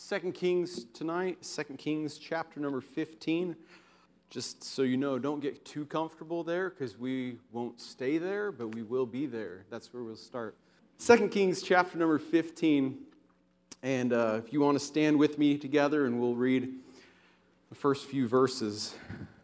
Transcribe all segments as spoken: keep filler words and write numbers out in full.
Second Kings tonight, Second Kings chapter number fifteen. Just so you know, don't get too comfortable there because we won't stay there, but we will be there. That's where we'll start. Second Kings chapter number fifteen. And uh, if you want to stand with me together and we'll read the first few verses.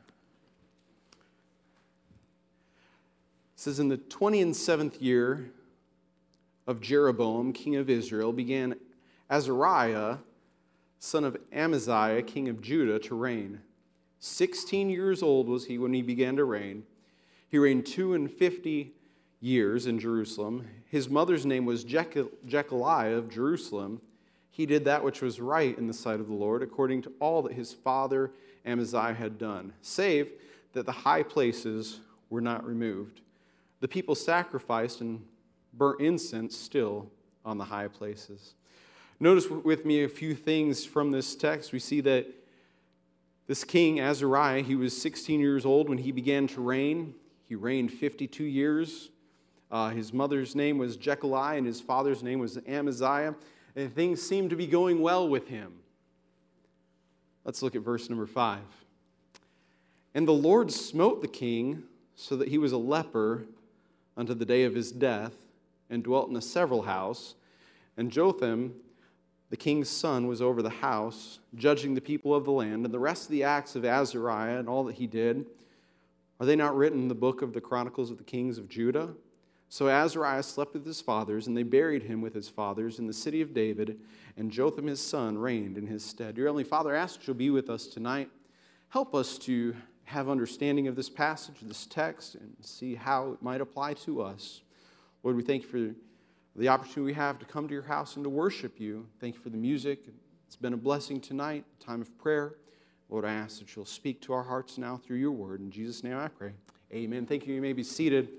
It says, in the twenty-seventh year of Jeroboam, king of Israel, began Azariah, son of Amaziah, king of Judah, to reign. Sixteen years old was he when he began to reign. He reigned two and fifty years in Jerusalem. His mother's name was Jechaliah of Jerusalem. He did that which was right in the sight of the Lord, according to all that his father Amaziah had done, save that the high places were not removed. The people sacrificed and burnt incense still on the high places. Notice with me a few things from this text. We see that this king, Azariah, he was sixteen years old when he began to reign. He reigned fifty-two years. Uh, his mother's name was Jechaliah, and his father's name was Amaziah. And things seemed to be going well with him. Let's look at verse number five. And the Lord smote the king so that he was a leper unto the day of his death, and dwelt in a several house. And Jotham, the king's son, was over the house, judging the people of the land. And the rest of the acts of Azariah and all that he did, are they not written in the book of the Chronicles of the Kings of Judah? So Azariah slept with his fathers, and they buried him with his fathers in the city of David, and Jotham his son reigned in his stead. Dear Heavenly Father, I ask that you'll be with us tonight. Help us to have understanding of this passage, this text, and see how it might apply to us. Lord, we thank you for the opportunity we have to come to your house and to worship you. Thank you for the music. It's been a blessing tonight, a time of prayer. Lord, I ask that you'll speak to our hearts now through your word. In Jesus' name I pray. Amen. Thank you. You may be seated.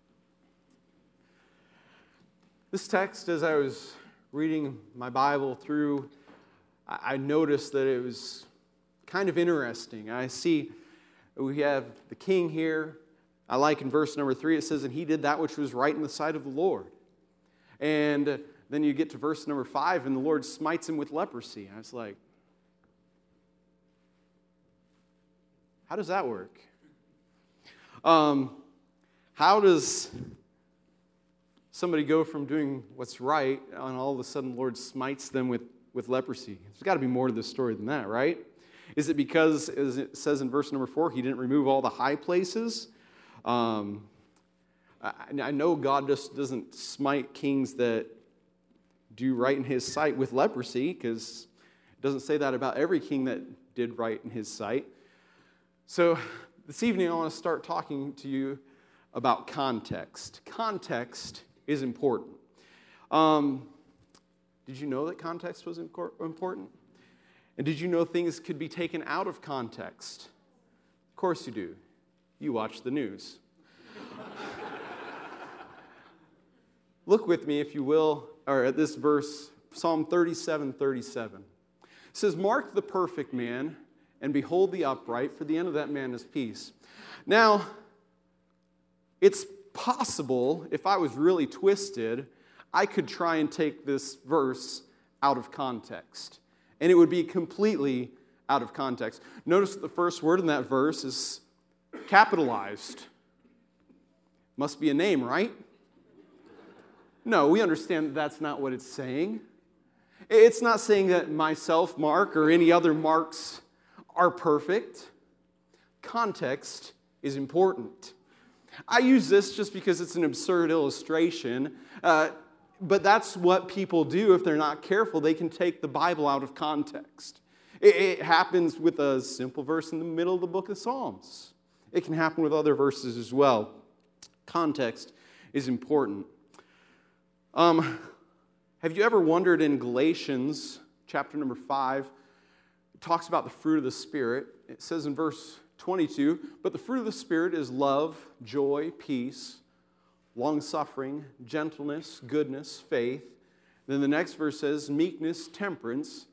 This text, as I was reading my Bible through, I noticed that it was kind of interesting. I see we have the king here. I like in verse number three, it says, and he did that which was right in the sight of the Lord. And then you get to verse number five, and the Lord smites him with leprosy. And I was like, how does that work? Um, how does somebody go from doing what's right, and all of a sudden the Lord smites them with, with leprosy? There's got to be more to this story than that, right? Is it because, as it says in verse number four, he didn't remove all the high places? Um, I, I know God just doesn't smite kings that do right in his sight with leprosy, because it doesn't say that about every king that did right in his sight. So this evening I want to start talking to you about context. Context is important. Um, did you know that context was important? And did you know things could be taken out of context? Of course you do. You watch the news. Look with me, if you will, or at this verse, Psalm thirty-seven thirty-seven. It says, mark the perfect man, and behold the upright, for the end of that man is peace. Now, it's possible, if I was really twisted, I could try and take this verse out of context. And it would be completely out of context. Notice that the first word in that verse is capitalized. Must be a name, right? No, we understand that that's not what it's saying. It's not saying that myself, Mark, or any other Marks are perfect. Context is important. I use this just because it's an absurd illustration, uh, but that's what people do if they're not careful. They can take the Bible out of context. It, it happens with a simple verse in the middle of the book of Psalms. It can happen with other verses as well. Context is important. Um, have you ever wondered in Galatians chapter number five, it talks about the fruit of the Spirit. It says in verse twenty-two, but the fruit of the Spirit is love, joy, peace, long-suffering, gentleness, goodness, faith. Then the next verse says meekness, temperance.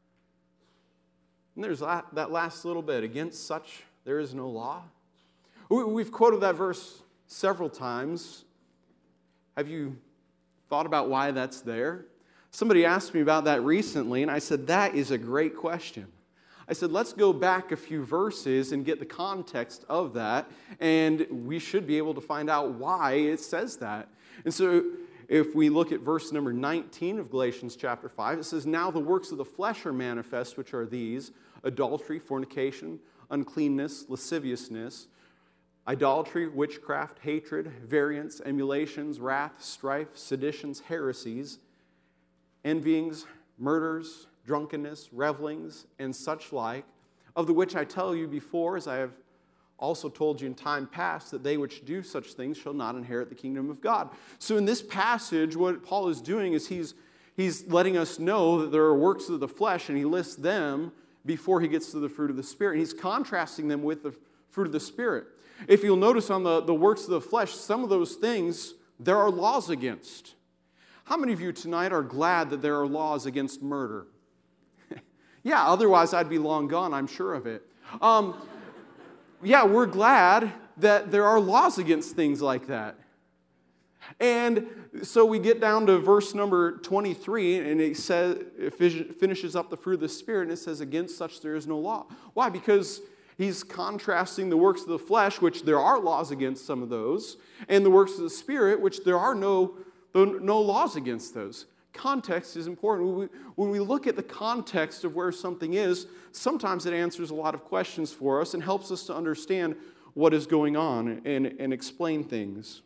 And there's that last little bit, against such there is no law. We've quoted that verse several times. Have you thought about why that's there? Somebody asked me about that recently, and I said, that is a great question. I said, let's go back a few verses and get the context of that, and we should be able to find out why it says that. And so if we look at verse number nineteen of Galatians chapter five, it says, now the works of the flesh are manifest, which are these: adultery, fornication, uncleanness, lasciviousness, idolatry, witchcraft, hatred, variance, emulations, wrath, strife, seditions, heresies, envyings, murders, drunkenness, revelings, and such like, of the which I tell you before, as I have also told you in time past, that they which do such things shall not inherit the kingdom of God. So in this passage, what Paul is doing is he's, he's letting us know that there are works of the flesh, and he lists them before he gets to the fruit of the Spirit. And he's contrasting them with the fruit of the Spirit. If you'll notice on the, the works of the flesh, some of those things there are laws against. How many of you tonight are glad that there are laws against murder? Yeah, otherwise I'd be long gone, I'm sure of it. Um, yeah, we're glad that there are laws against things like that. And so we get down to verse number twenty-three, and it says, it finishes up the fruit of the Spirit, and it says, against such there is no law. Why? Because he's contrasting the works of the flesh, which there are laws against some of those, and the works of the Spirit, which there are no No laws against those. Context is important. When we, when we look at the context of where something is, sometimes it answers a lot of questions for us and helps us to understand what is going on and, and explain things.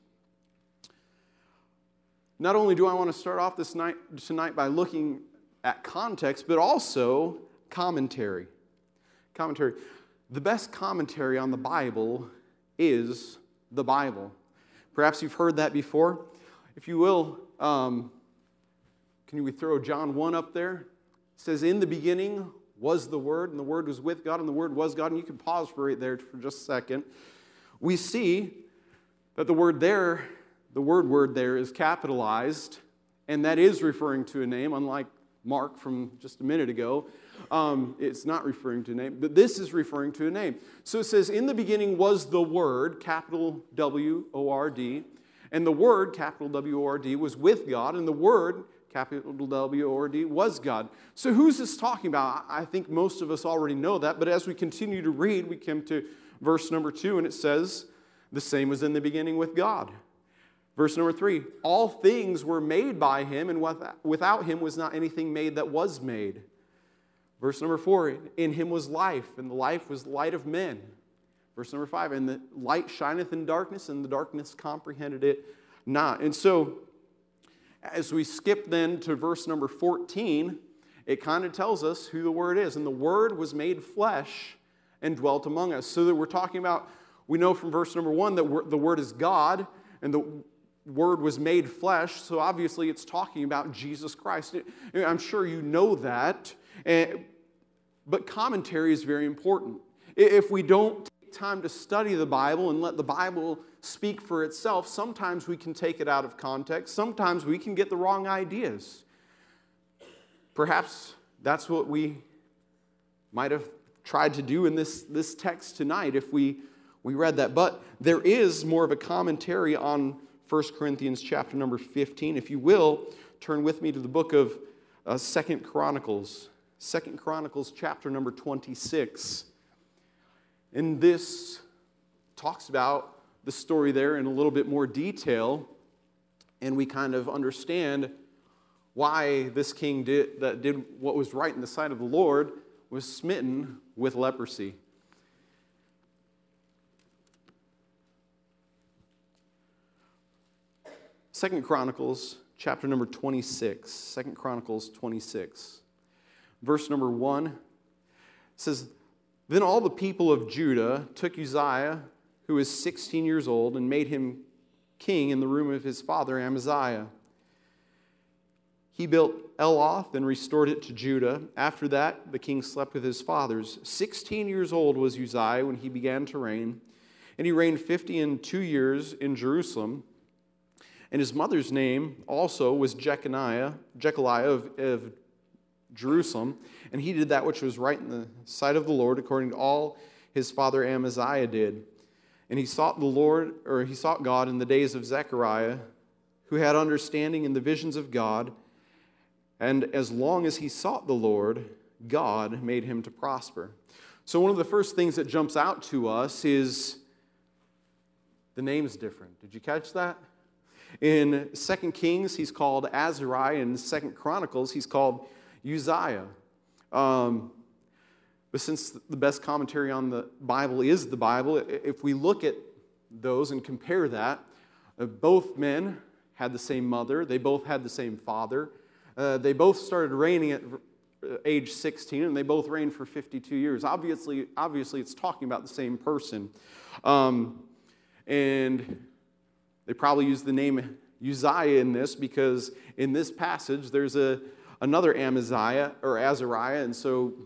Not only do I want to start off this night tonight by looking at context, but also commentary. Commentary. The best commentary on the Bible is the Bible. Perhaps you've heard that before. If you will, um, can we throw John one up there? It says, in the beginning was the Word, and the Word was with God, and the Word was God. And you can pause for right there for just a second. We see that the word there, the word word there is capitalized, and that is referring to a name, unlike Mark from just a minute ago. Um, it's not referring to a name, but this is referring to a name. So it says, in the beginning was the Word, capital W O R D, and the Word, capital W O R D, was with God, and the Word, capital W O R D, was God. So who's this talking about? I think most of us already know that, but as we continue to read, we come to verse number two, and it says, the same was in the beginning with God. Verse number three, all things were made by Him, and without Him was not anything made that was made. Verse number four, in Him was life, and the life was the light of men. Verse number five, and the light shineth in darkness, and the darkness comprehended it not. And so, as we skip then to verse number fourteen, it kind of tells us who the Word is. And the Word was made flesh and dwelt among us. So that we're talking about, we know from verse number one that the Word is God, and the Word was made flesh. So obviously it's talking about Jesus Christ. I'm sure you know that. But commentary is very important. If we don't time to study the Bible and let the Bible speak for itself, sometimes we can take it out of context. Sometimes we can get the wrong ideas. Perhaps that's what we might have tried to do in this, this text tonight if we, we read that. But there is more of a commentary on First Corinthians chapter number fifteen. If you will, turn with me to the book of uh, Second Chronicles. Second Chronicles chapter number twenty-six. And this talks about the story there in a little bit more detail, and we kind of understand why this king did, that did what was right in the sight of the Lord was smitten with leprosy. Second Chronicles chapter number twenty-six. Second Chronicles twenty-six. Verse number one says, then all the people of Judah took Uzziah, who was sixteen years old, and made him king in the room of his father Amaziah. He built Eloth and restored it to Judah. After that, the king slept with his fathers. Sixteen years old was Uzziah when he began to reign, and he reigned fifty and two years in Jerusalem. And his mother's name also was Jeconiah, Jecoliah of, of Jerusalem, and he did that which was right in the sight of the Lord, according to all his father Amaziah did. And he sought the Lord, or he sought God in the days of Zechariah, who had understanding in the visions of God, And as long as he sought the Lord, God made him to prosper. So one of the first things that jumps out to us is the name's different. Did you catch that? In Second Kings, he's called Azariah. In Second Chronicles, he's called Uzziah. Um, but since the best commentary on the Bible is the Bible, if we look at those and compare that, uh, both men had the same mother. They both had the same father. Uh, they both started reigning at age sixteen, and they both reigned for fifty-two years. Obviously, obviously, it's talking about the same person. Um, and they probably use the name Uzziah in this because in this passage there's a another Amaziah or Azariah, and so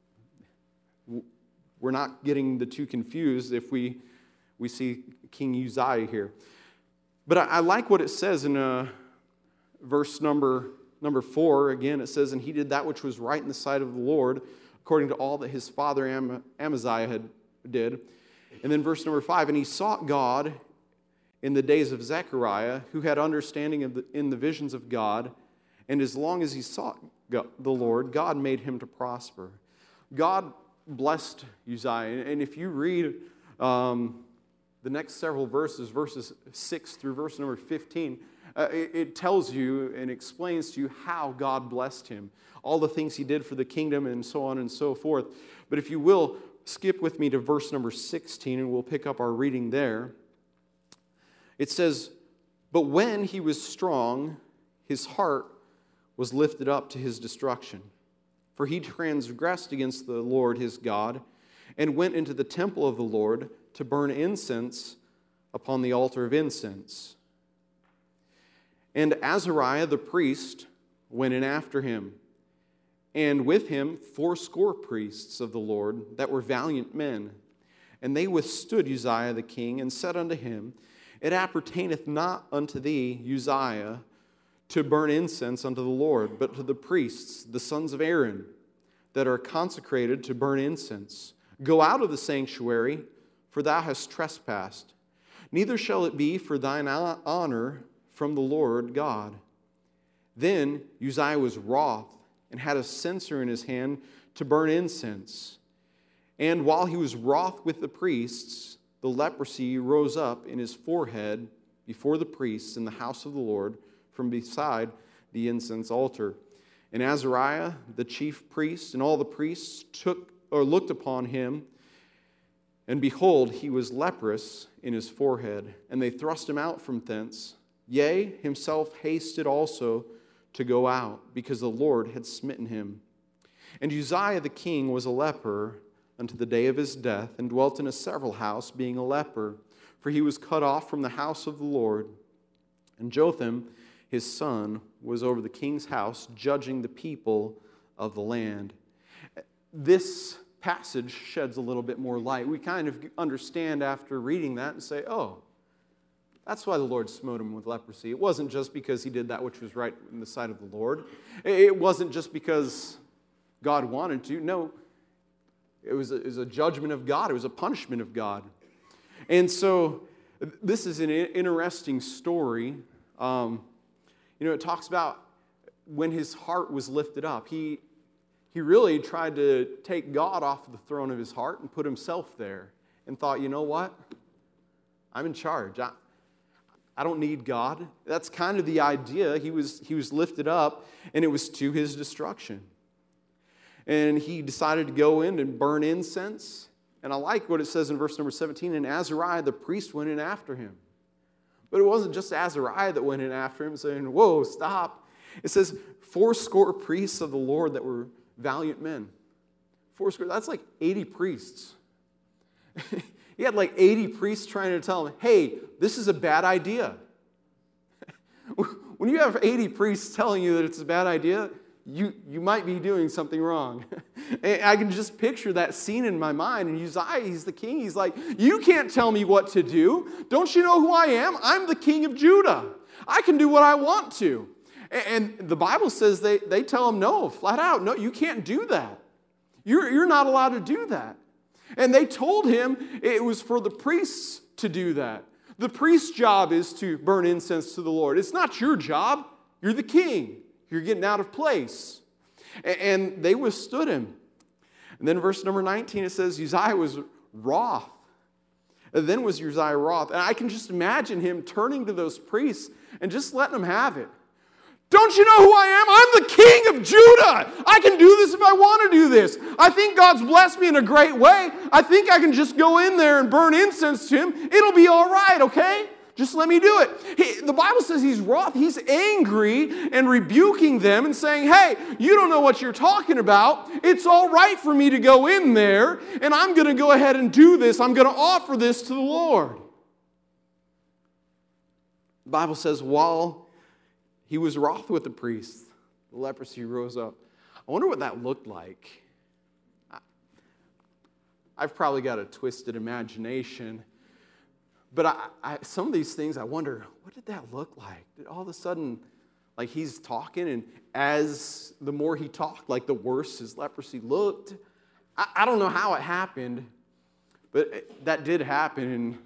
we're not getting the two confused if we we see King Uzziah here. But I, I like what it says in uh, verse number number four. Again, it says, "And he did that which was right in the sight of the Lord, according to all that his father Am- Amaziah had did." And then verse number five, "And he sought God in the days of Zechariah, who had understanding of the, in the visions of God, and as long as he sought God, the Lord, God made him to prosper." God blessed Uzziah. And if you read um, the next several verses, verses six through verse number fifteen, uh, it, it tells you and explains to you how God blessed him, all the things he did for the kingdom and so on and so forth. But if you will, skip with me to verse number sixteen, and we'll pick up our reading there. It says, "But when he was strong, his heart was lifted up to his destruction. For he transgressed against the Lord his God, and went into the temple of the Lord to burn incense upon the altar of incense. And Azariah the priest went in after him, and with him fourscore priests of the Lord that were valiant men. And they withstood Uzziah the king, and said unto him, It appertaineth not unto thee, Uzziah, to burn incense unto the Lord, but to the priests, the sons of Aaron, that are consecrated to burn incense. Go out of the sanctuary, for thou hast trespassed. Neither shall it be for thine honor from the Lord God. Then Uzziah was wroth, and had a censer in his hand to burn incense. And while he was wroth with the priests, the leprosy rose up in his forehead before the priests in the house of the Lord, from beside the incense altar. And Azariah, the chief priest, and all the priests took or looked upon him, and behold, he was leprous in his forehead. And they thrust him out from thence. Yea, himself hasted also to go out, because the Lord had smitten him. And Uzziah the king was a leper unto the day of his death, and dwelt in a several house, being a leper, for he was cut off from the house of the Lord. And Jotham, his son, was over the king's house, judging the people of the land. This passage sheds a little bit more light. We kind of understand after reading that and say, oh, that's why the Lord smote him with leprosy. It wasn't just because he did that which was right in the sight of the Lord. It wasn't just because God wanted to. No, it was a, it was a judgment of God. It was a punishment of God. And so this is an interesting story. Um, you know, it talks about when his heart was lifted up. He, he really tried to take God off the throne of his heart and put himself there and thought, you know what? I'm in charge. I, I don't need God. That's kind of the idea. He was, he was lifted up, and it was to his destruction. And he decided to go in and burn incense. And I like what it says in verse number seventeen, and Azariah the priest went in after him. But it wasn't just Azariah that went in after him saying, whoa, stop. It says, fourscore priests of the Lord that were valiant men. Fourscore, that's like eighty priests. He had like eighty priests trying to tell him, hey, this is a bad idea. When you have eighty priests telling you that it's a bad idea, you, you might be doing something wrong. And I can just picture that scene in my mind. And Uzziah, he's the king. He's like, you can't tell me what to do. Don't you know who I am? I'm the king of Judah. I can do what I want to. And the Bible says they, they tell him, no, flat out, no, you can't do that. You're, you're not allowed to do that. And they told him it was for the priests to do that. The priest's job is to burn incense to the Lord. It's not your job. You're the king. You're getting out of place. And they withstood him. And then verse number nineteen, it says, Uzziah was wroth. And then was Uzziah wroth. And I can just imagine him turning to those priests and just letting them have it. Don't you know who I am? I'm the king of Judah. I can do this if I want to do this. I think God's blessed me in a great way. I think I can just go in there and burn incense to him. It'll be all right, okay? Just let me do it. He, the Bible says he's wroth. He's angry and rebuking them and saying, hey, you don't know what you're talking about. It's all right for me to go in there, and I'm going to go ahead and do this. I'm going to offer this to the Lord. The Bible says, while he was wroth with the priests, the leprosy rose up. I wonder what that looked like. I've probably got a twisted imagination. But I, I, some of these things, I wonder, what did that look like? Did all of a sudden, like he's talking, and as the more he talked, like the worse his leprosy looked? I, I don't know how it happened, but it, that did happen. And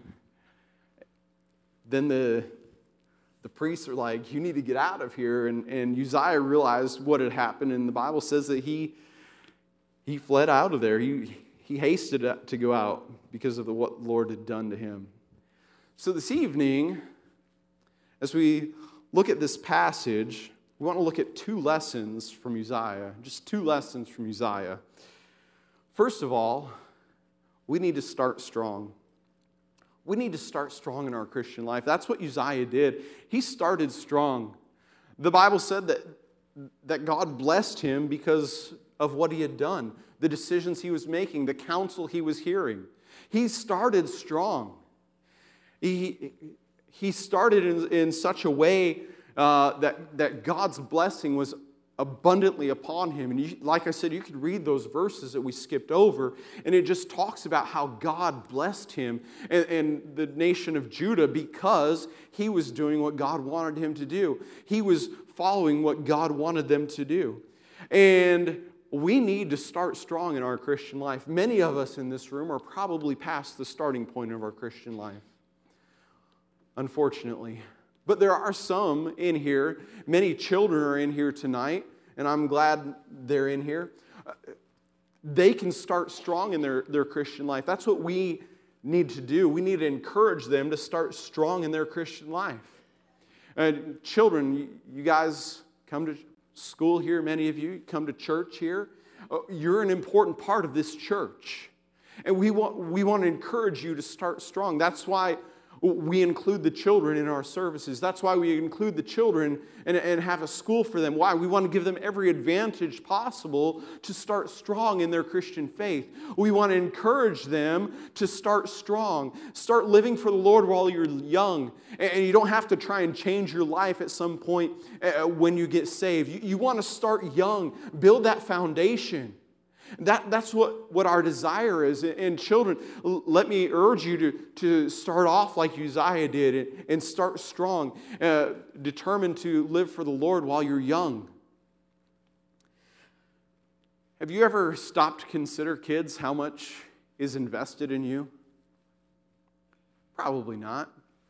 then the, the priests are like, you need to get out of here. And, and Uzziah realized what had happened, and the Bible says that he, he fled out of there. He, he hasted to go out because of the, what the Lord had done to him. So this evening, as we look at this passage, we want to look at two lessons from Uzziah, just two lessons from Uzziah. First of all, we need to start strong. We need to start strong in our Christian life. That's what Uzziah did. He started strong. The Bible said that, that God blessed him because of what he had done, the decisions he was making, the counsel he was hearing. He started strong. He, he started in, in such a way uh, that, that God's blessing was abundantly upon him. And you, like I said, you could read those verses that we skipped over, and it just talks about how God blessed him and, and the nation of Judah because he was doing what God wanted him to do. He was following what God wanted them to do. And we need to start strong in our Christian life. Many of us in this room are probably past the starting point of our Christian life, unfortunately. But there are some in here. Many children are in here tonight, and I'm glad they're in here. They can start strong in their, their Christian life. That's what we need to do. We need to encourage them to start strong in their Christian life. And children, you guys come to school here, many of you come to church here. You're an important part of this church. And we want, we want to encourage you to start strong. That's why we include the children in our services. That's why we include the children and, and have a school for them. Why? We want to give them every advantage possible to start strong in their Christian faith. We want to encourage them to start strong. Start living for the Lord while you're young. And you don't have to try and change your life at some point when you get saved. You, you want to start young. Build that foundation. That, that's what, what our desire is. And children, let me urge you to, to start off like Uzziah did and, and start strong, uh, determined to live for the Lord while you're young. Have you ever stopped to consider, kids, how much is invested in you? Probably not.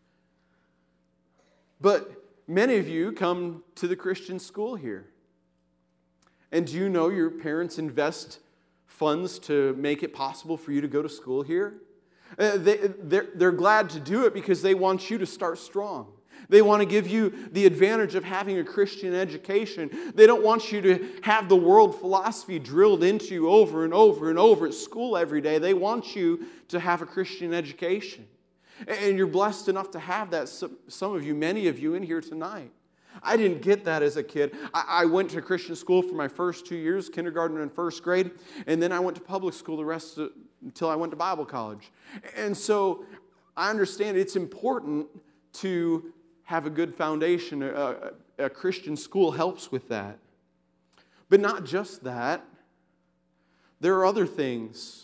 But many of you come to the Christian school here. And do you know your parents invest funds to make it possible for you to go to school here? Uh, they, they're, they're glad to do it because they want you to start strong. They want to give you the advantage of having a Christian education. They don't want you to have the world philosophy drilled into you over and over and over at school every day. They want you to have a Christian education. And you're blessed enough to have that, some of you, many of you in here tonight. I didn't get that as a kid. I went to Christian school for my first two years, kindergarten and first grade, and then I went to public school the rest of, until I went to Bible college. And so I understand it's important to have a good foundation. A, a Christian school helps with that. But not just that. There are other things.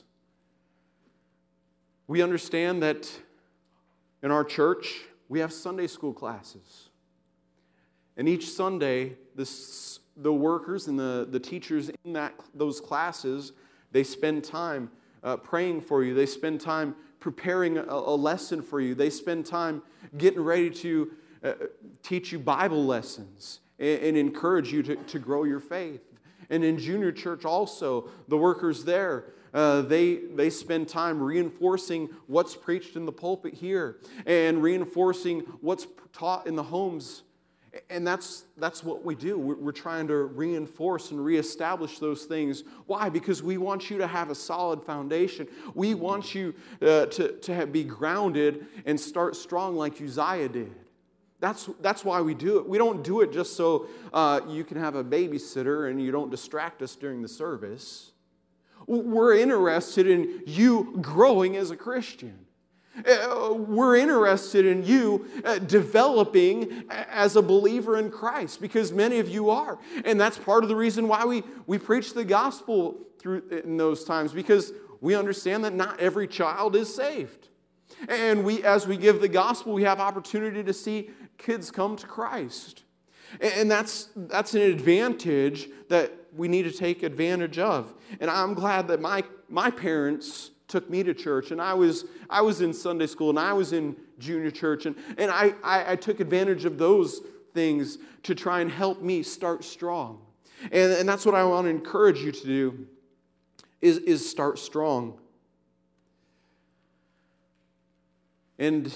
We understand that in our church, we have Sunday school classes. And each Sunday, this, the workers and the, the teachers in that those classes, they spend time uh, praying for you. They spend time preparing a, a lesson for you. They spend time getting ready to uh, teach you Bible lessons. and, and encourage you to, to grow your faith. And in junior church also, the workers there, uh, they, they spend time reinforcing what's preached in the pulpit here and reinforcing what's taught in the homes. And that's, that's what we do. We're, we're trying to reinforce and reestablish those things. Why? Because we want you to have a solid foundation. We want you uh, to, to have, be grounded and start strong like Uzziah did. That's, that's why we do it. We don't do it just so uh, you can have a babysitter and you don't distract us during the service. We're interested in you growing as a Christian. Uh, we're interested in you uh, developing as a believer in Christ, because many of you are. And that's part of the reason why we, we preach the gospel through in those times, because we understand that not every child is saved. And we, as we give the gospel, we have opportunity to see kids come to Christ. And that's, that's an advantage that we need to take advantage of. And I'm glad that my, my parents took me to church, and I was I was in Sunday school, and I was in junior church, and, and I, I, I took advantage of those things to try and help me start strong. And, and that's what I want to encourage you to do, is, is start strong. And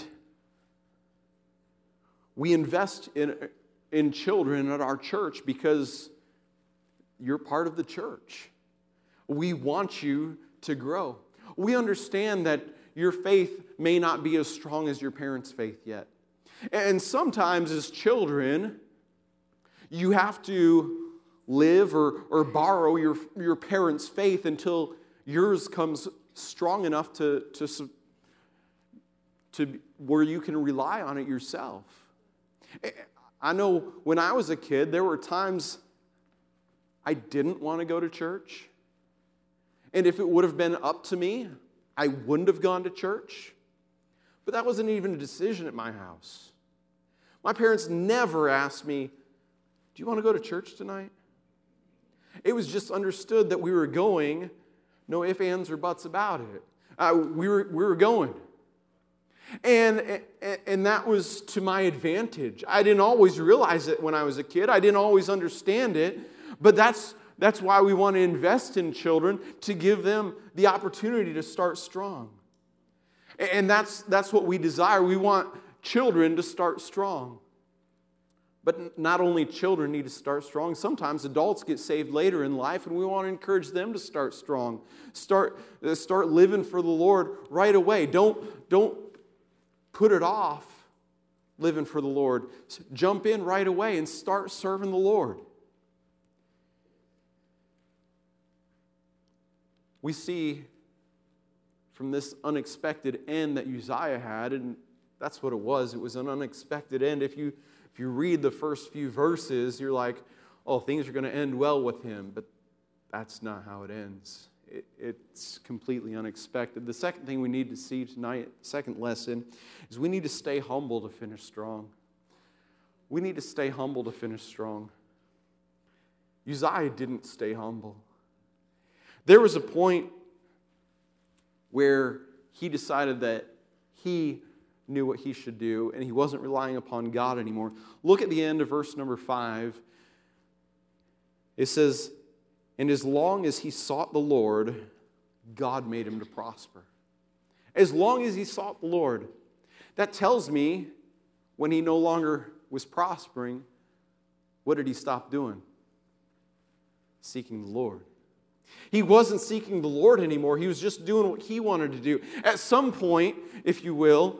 we invest in, in children at our church because you're part of the church. We want you to grow. We understand that your faith may not be as strong as your parents' faith yet. And sometimes as children, you have to live or, or borrow your, your parents' faith until yours comes strong enough to, to, to where you can rely on it yourself. I know when I was a kid, there were times I didn't want to go to church. And if it would have been up to me, I wouldn't have gone to church. But that wasn't even a decision at my house. My parents never asked me, do you want to go to church tonight? It was just understood that we were going, no ifs, ands, or buts about it. Uh, we were, we were going. And, and that was to my advantage. I didn't always realize it when I was a kid. I didn't always understand it. But that's That's why we want to invest in children, to give them the opportunity to start strong. And that's, that's what we desire. We want children to start strong. But not only children need to start strong, sometimes adults get saved later in life, and we want to encourage them to start strong. Start, start living for the Lord right away. Don't, don't put it off living for the Lord. Jump in right away and start serving the Lord. We see from this unexpected end that Uzziah had, and that's what it was. It was an unexpected end. If you, if you read the first few verses, you're like, oh, things are going to end well with him. But that's not how it ends. It, it's completely unexpected. The second thing we need to see tonight, second lesson, is we need to stay humble to finish strong. We need to stay humble to finish strong. Uzziah didn't stay humble. There was a point where he decided that he knew what he should do, and he wasn't relying upon God anymore. Look at the end of verse number five. It says, and as long as he sought the Lord, God made him to prosper. As long as he sought the Lord. That tells me when he no longer was prospering, what did he stop doing? Seeking the Lord. He wasn't seeking the Lord anymore. He was just doing what he wanted to do. At some point, if you will,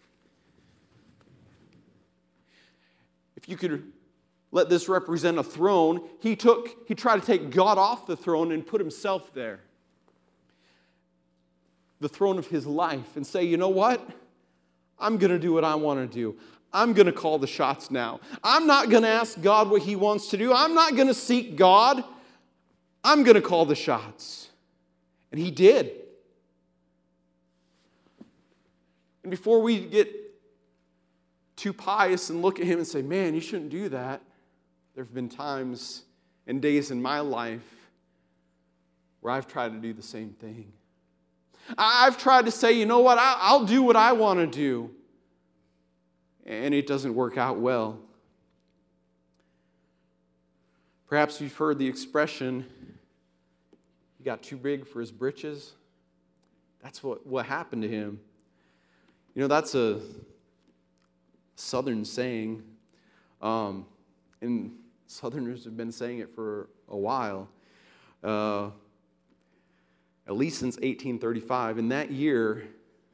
if you could let this represent a throne, he took, he tried to take God off the throne and put himself there. The throne of his life, and say, you know what? I'm going to do what I want to do. I'm going to call the shots now. I'm not going to ask God what he wants to do. I'm not going to seek God. I'm going to call the shots. And he did. And before we get too pious and look at him and say, man, you shouldn't do that, there have been times and days in my life where I've tried to do the same thing. I've tried to say, you know what, I'll do what I want to do. And it doesn't work out well. Perhaps you've heard the expression, he got too big for his britches. That's what, what happened to him. You know, that's a Southern saying, um, and Southerners have been saying it for a while, uh, at least since eighteen thirty-five. In that year,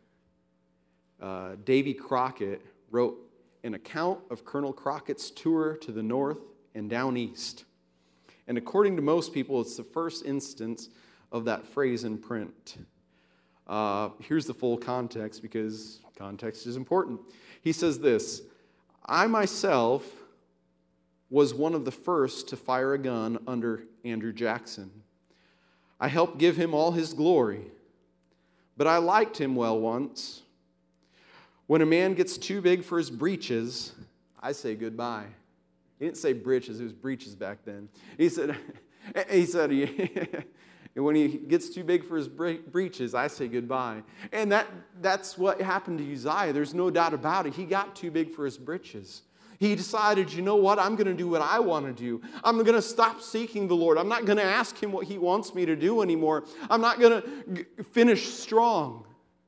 uh, Davy Crockett wrote an account of Colonel Crockett's tour to the north and down east. And according to most people, it's the first instance of that phrase in print. Uh, here's the full context, because context is important. He says this, I myself was one of the first to fire a gun under Andrew Jackson. I helped give him all his glory, but I liked him well once. When a man gets too big for his breeches, I say goodbye. He didn't say breeches, it was breeches back then. He said, he said, when he gets too big for his breeches, I say goodbye. And that, that's what happened to Uzziah. There's no doubt about it. He got too big for his breeches. He decided, you know what, I'm going to do what I want to do. I'm going to stop seeking the Lord. I'm not going to ask Him what He wants me to do anymore. I'm not going to finish strong.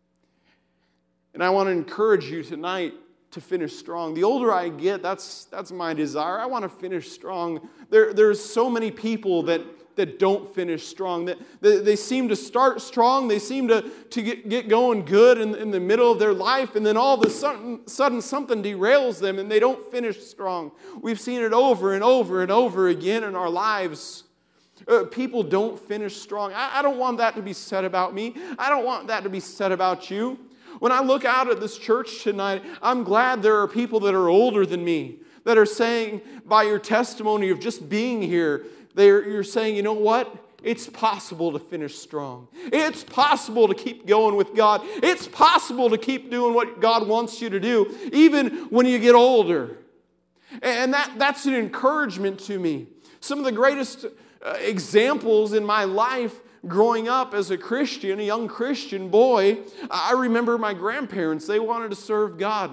And I want to encourage you tonight to finish strong. The older I get, that's, that's my desire. I want to finish strong. There, there's so many people that that don't finish strong. That they, they seem to start strong. They seem to, to get, get going good in, in the middle of their life, and then all of a sudden, sudden something derails them and they don't finish strong. We've seen it over and over and over again in our lives. Uh, people don't finish strong. I, I don't want that to be said about me. I don't want that to be said about you. When I look out at this church tonight, I'm glad there are people that are older than me that are saying, by your testimony of just being here, They're, you're saying, you know what? It's possible to finish strong. It's possible to keep going with God. It's possible to keep doing what God wants you to do, even when you get older. And that, that's an encouragement to me. Some of the greatest uh, examples in my life growing up as a Christian, a young Christian boy, I remember my grandparents, they wanted to serve God.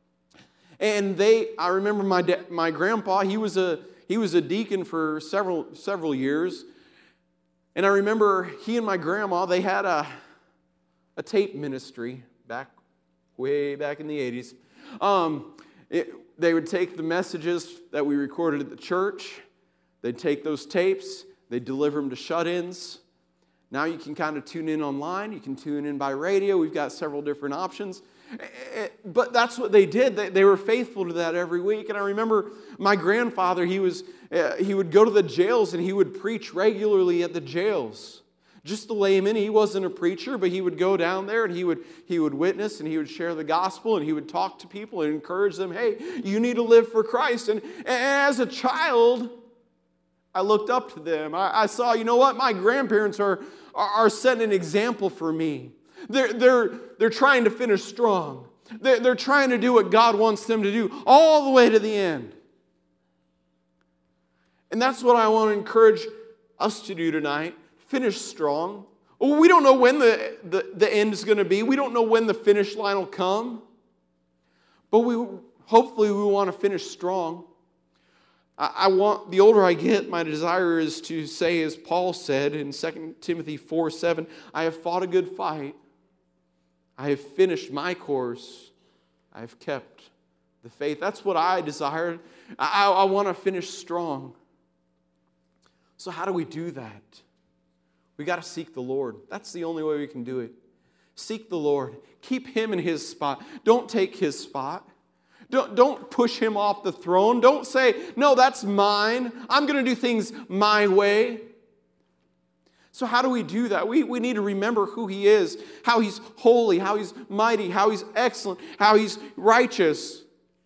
And they, I remember my da- my grandpa, he was a He was a deacon for several several years. And I remember he and my grandma, they had a, a tape ministry back, way back in the eighties. Um, it, they would take the messages that we recorded at the church. They'd take those tapes. They'd deliver them to shut-ins. Now you can kind of tune in online. You can tune in by radio. We've got several different options. But that's what they did. They, they were faithful to that every week. And I remember my grandfather, he was uh, he would go to the jails and he would preach regularly at the jails. Just a layman. He wasn't a preacher, but he would go down there and he would he would witness and he would share the gospel and he would talk to people and encourage them, hey, you need to live for Christ. And, and as a child, I looked up to them. I, I saw, you know what? My grandparents are, are, are setting an example for me. They're, they're, they're trying to finish strong. They're, they're trying to do what God wants them to do all the way to the end. And that's what I want to encourage us to do tonight. Finish strong. We don't know when the, the, the end is going to be. We don't know when the finish line will come. But we hopefully we want to finish strong. I, I want, the older I get, my desire is to say, as Paul said in Second Timothy four seven, I have fought a good fight. I have finished my course. I have kept the faith. That's what I desire. I, I, I want to finish strong. So how do we do that? We got to seek the Lord. That's the only way we can do it. Seek the Lord. Keep Him in His spot. Don't take His spot. Don't, don't push Him off the throne. Don't say, no, that's mine. I'm going to do things my way. So how do we do that? We, we need to remember who He is, how He's holy, how He's mighty, how He's excellent, how He's righteous.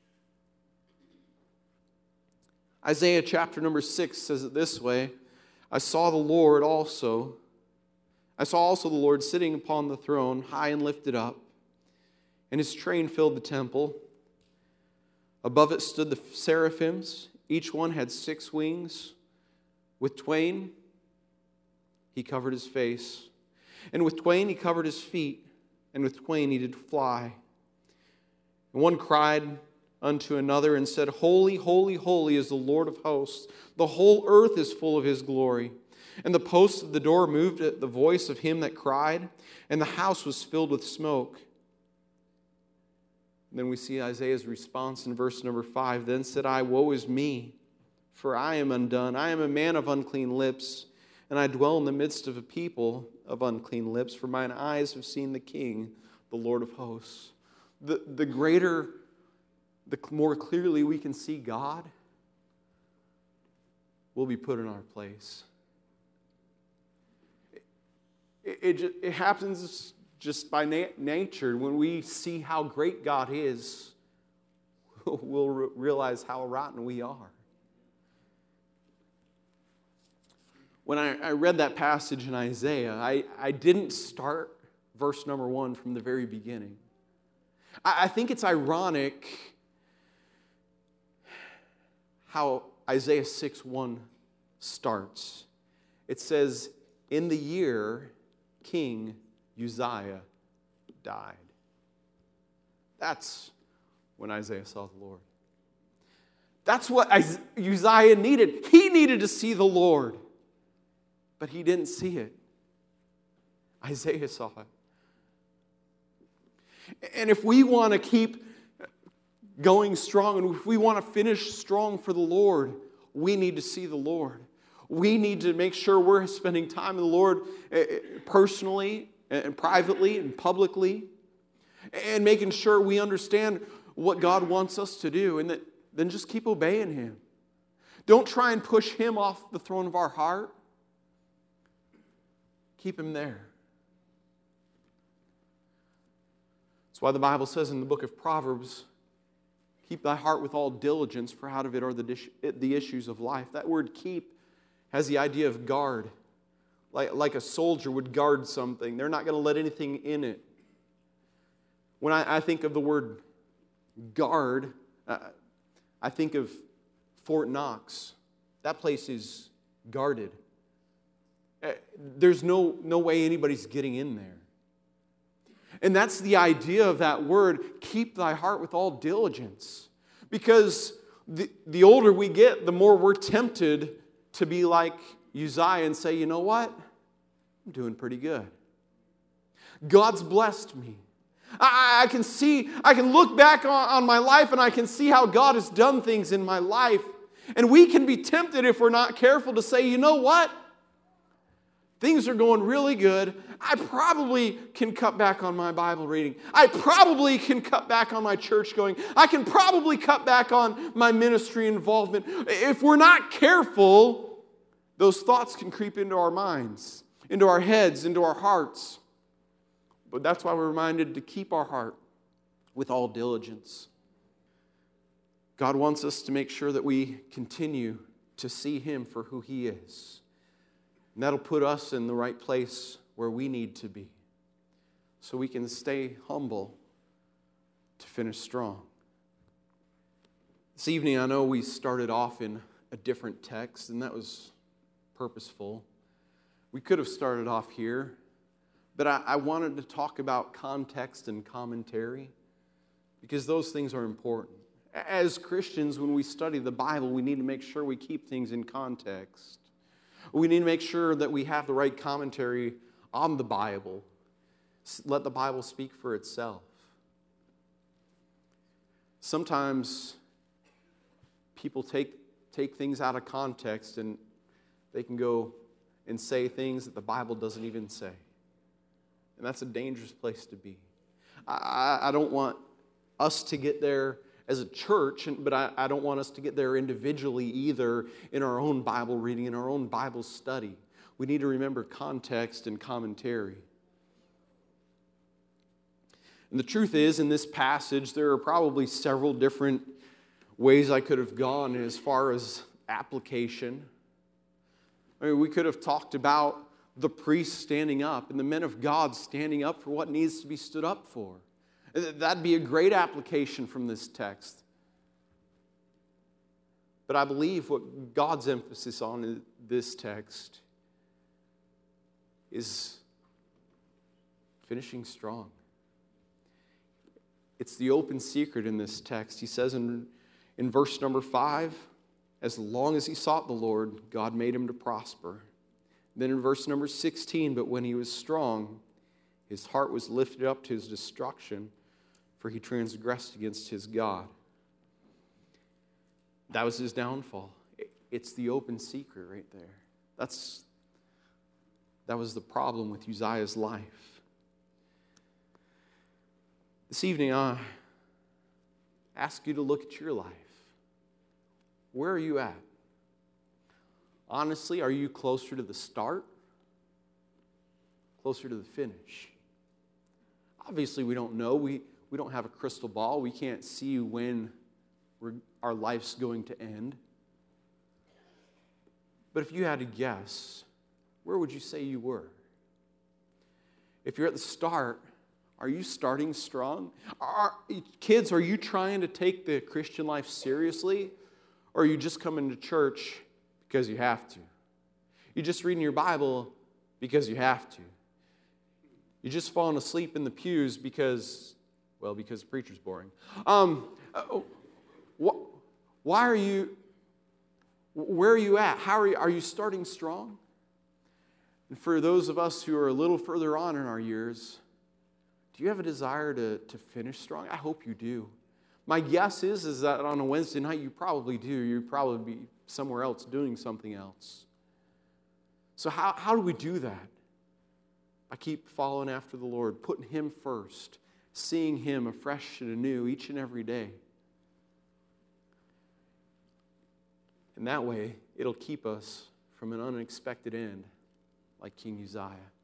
Isaiah chapter number six says it this way, I saw the Lord also, I saw also the Lord sitting upon the throne, high and lifted up, and His train filled the temple. Above it stood the seraphims. Each one had six wings. With twain He covered His face, and with twain He covered His feet, and with twain He did fly. And one cried unto another and said, Holy, holy, holy is the Lord of hosts. The whole earth is full of his glory. And the posts of the door moved at the voice of him that cried, and the house was filled with smoke. And then we see Isaiah's response in verse number five. Then said I, Woe is me, for I am undone. I am a man of unclean lips, and I dwell in the midst of a people of unclean lips, for mine eyes have seen the King, the Lord of hosts. The, the greater, the more clearly we can see God, we'll be put in our place. It, it, it happens just by na- nature. When we see how great God is, we'll re- realize how rotten we are. When I, I read that passage in Isaiah, I, I didn't start verse number one from the very beginning. I, I think it's ironic how Isaiah six one starts. It says, in the year King Uzziah died. That's when Isaiah saw the Lord. That's what Uzziah needed. He needed to see the Lord. But he didn't see it. Isaiah saw it. And if we want to keep going strong, and if we want to finish strong for the Lord, we need to see the Lord. We need to make sure we're spending time with the Lord personally and privately and publicly, and making sure we understand what God wants us to do, and that, then just keep obeying Him. Don't try and push Him off the throne of our heart. Keep Him there. That's why the Bible says in the book of Proverbs, keep thy heart with all diligence, for out of it are the, dish, the issues of life. That word keep has the idea of guard. Like, like a soldier would guard something. They're not going to let anything in it. When I, I think of the word guard, uh, I think of Fort Knox. That place is guarded. There's no, no way anybody's getting in there. And that's the idea of that word, keep thy heart with all diligence. Because the, the older we get, the more we're tempted to be like Uzziah and say, you know what? I'm doing pretty good. God's blessed me. I, I can see, I can look back on, on my life and I can see how God has done things in my life. And we can be tempted if we're not careful to say, you know what? Things are going really good. I probably can cut back on my Bible reading. I probably can cut back on my church going. I can probably cut back on my ministry involvement. If we're not careful, those thoughts can creep into our minds, into our heads, into our hearts. But that's why we're reminded to keep our heart with all diligence. God wants us to make sure that we continue to see Him for who He is. And that'll put us in the right place where we need to be, so we can stay humble to finish strong. This evening, I know we started off in a different text, and that was purposeful. We could have started off here, but I, I wanted to talk about context and commentary, because those things are important. As Christians, when we study the Bible, we need to make sure we keep things in context. We need to make sure that we have the right commentary on the Bible. Let the Bible speak for itself. Sometimes people take, take things out of context and they can go and say things that the Bible doesn't even say. And that's a dangerous place to be. I, I don't want us to get there as a church, but I, I don't want us to get there individually either in our own Bible reading, in our own Bible study. We need to remember context and commentary. And the truth is, in this passage, there are probably several different ways I could have gone as far as application. I mean, we could have talked about the priests standing up and the men of God standing up for what needs to be stood up for. That'd be a great application from this text. But I believe what God's emphasis on in this text is finishing strong. It's the open secret in this text. He says in, in verse number five, as long as he sought the Lord, God made him to prosper. Then in verse number sixteen, but when he was strong, his heart was lifted up to his destruction, for he transgressed against his God. That was his downfall. It's the open secret right there. That's, that was the problem with Uzziah's life. This evening, I ask you to look at your life. Where are you at? Honestly, are you closer to the start? Closer to the finish? Obviously, we don't know. We, we don't have a crystal ball. We can't see when we're, our life's going to end. But if you had to guess, where would you say you were? If you're at the start, are you starting strong? Are, kids, are you trying to take the Christian life seriously? Or are you just coming to church because you have to? You're just reading your Bible because you have to. You're just falling asleep in the pews because, well, because the preacher's boring. Um, wh- why are you, where are you at? How are you, are you starting strong? And for those of us who are a little further on in our years, do you have a desire to, to finish strong? I hope you do. My guess is, is that on a Wednesday night, you probably do. You'd probably be somewhere else doing something else. So how, how do we do that? I keep following after the Lord, putting Him first, seeing Him afresh and anew each and every day. And that way, it'll keep us from an unexpected end like King Uzziah.